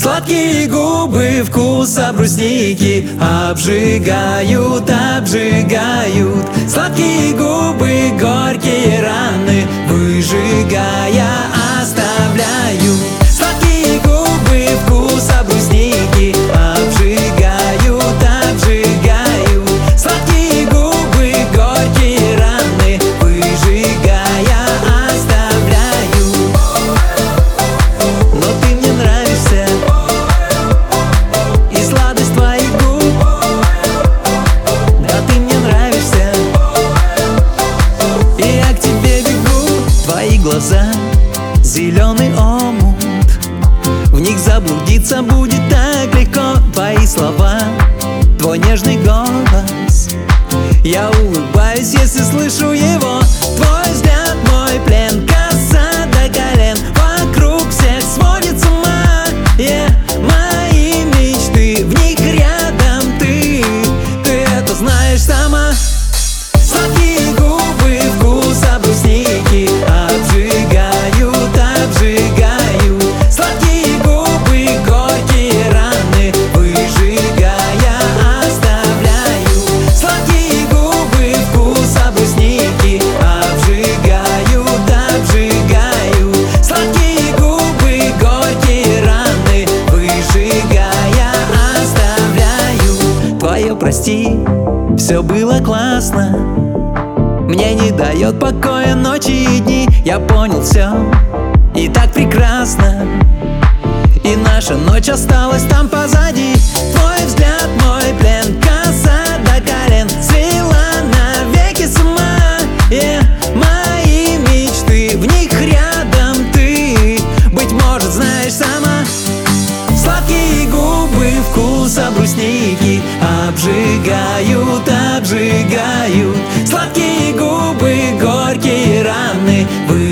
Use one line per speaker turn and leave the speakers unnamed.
Сладкие губы вкуса брусники обжигают, обжигают. Сладкие губы горькие раны выжигая оставляют. Сладкие губы вкуса брусники обжигают, обжигают. Сладкие губы горькие раны выжигая оставляют. Но ты мне нравишься, и сладость твоих губ. Да, ты мне нравишься, и я к тебе бегу. Твои глаза — зеленый омут, в них заблудиться будет так легко. Твои слова, твой нежный голос, я улыбаюсь, если слышу его. Твой взгляд — мой плен, коса до колен, вокруг всех сводит с ума. Мои мечты, в них рядом ты это знаешь сама. Сладкие губы вкуса брусники обжигают, обжигают. Сладкие губы горькие раны выжигая оставляют. Сладкие губы вкуса брусники обжигают, обжигают. Сладкие губы горькие раны выжигая оставляют. Твое прости, все было классно, мне не дает покоя ночи и дни. Я понял все, и так прекрасно, и наша ночь осталась там позади. Твой взгляд, мой плен, коса до колен, свела навеки с ума. Мои мечты, в них рядом ты, быть может, знаешь сама. Сладкие губы вкуса брусники обжигают, обжигают. Сладкие губы горькие раны